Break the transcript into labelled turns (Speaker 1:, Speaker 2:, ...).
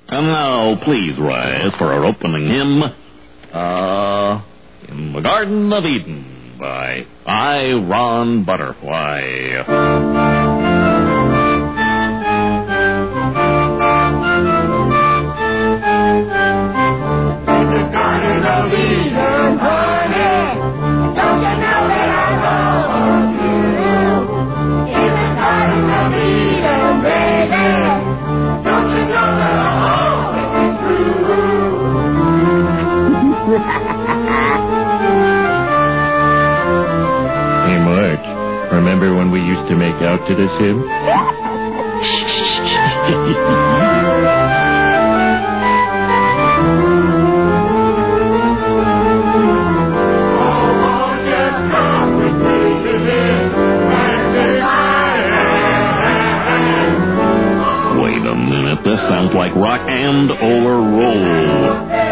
Speaker 1: And now, please rise for our opening hymn, In the Garden of Eden by I. Ron Butterfly.
Speaker 2: Hey, Marge, remember when we used to make out to this hymn?
Speaker 1: Wait a minute, this sounds like rock and or roll.